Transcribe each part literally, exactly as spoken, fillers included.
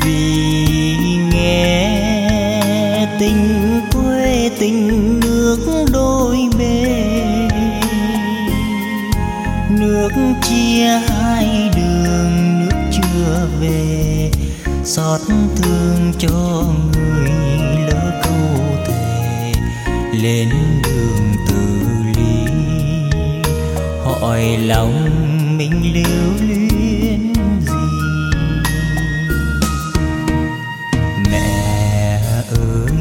Vì nghe tình quê tình nước đôi bên, nước chia hai đường nước chưa về, xót thương cho người lỡ câu thề lên đường từ ly. Hỏi lòng mình lưu luyến gì? Mẹ ơi,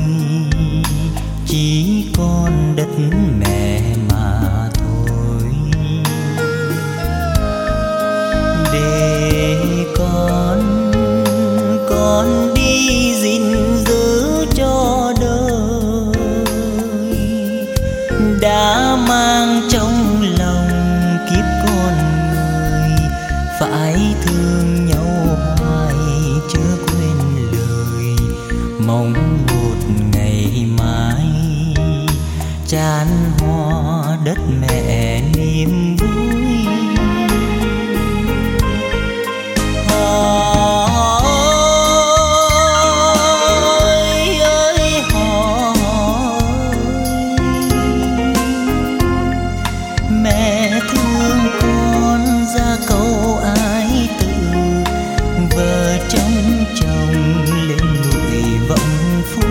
chỉ còn đất mẹ mà thôi. Để con con đi gìn giữ cho đời, đã mang trong lòng kiếp con người, phải thương nhau hoài chưa quên lời. Mong một ngày mai chan hoa đất mẹ niềm vui. Mẹ thương con ra câu ái từ, vợ trong chồng lên núi vọng phú.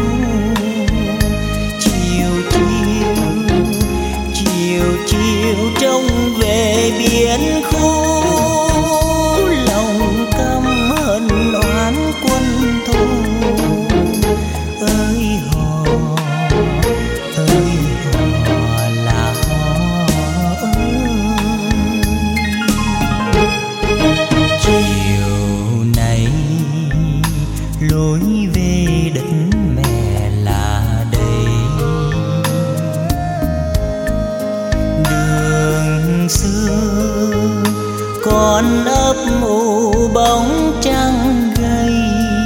Chiều chiều chiều chiều trông về biển khu, lòng căm hận oán quân thù. Ơi hò ơi hò là hò ơi. Chiều nay lối về đất mẹ là đây, đường xưa còn ấp ủ bóng trăng gầy.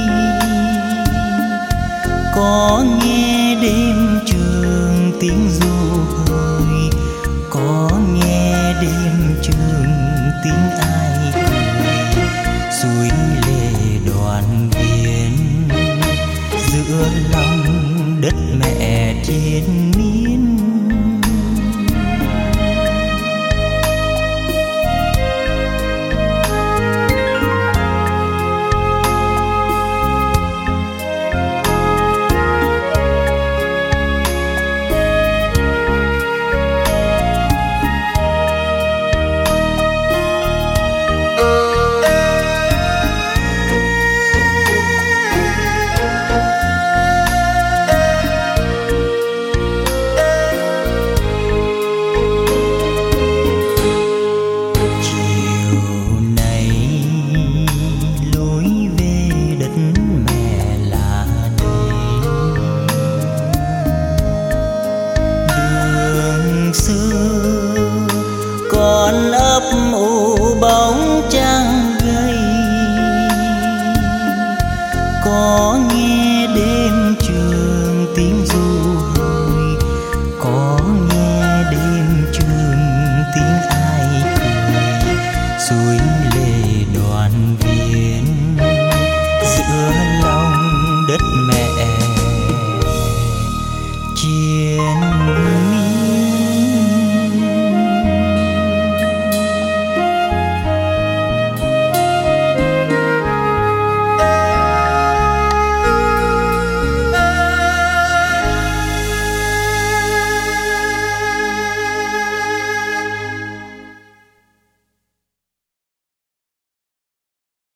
Có nghe đêm trường tiếng ru hời, có nghe đêm trường tiếng ai cười. Suối lệ đoàn viên giữa lòng đất mẹ trên miên. Còn ấp ủ bóng trăng gầy, có nghe đêm trường tiếng ru hời, có nghe đêm trường tiếng ai cười. Suối lệ đoàn viên giữa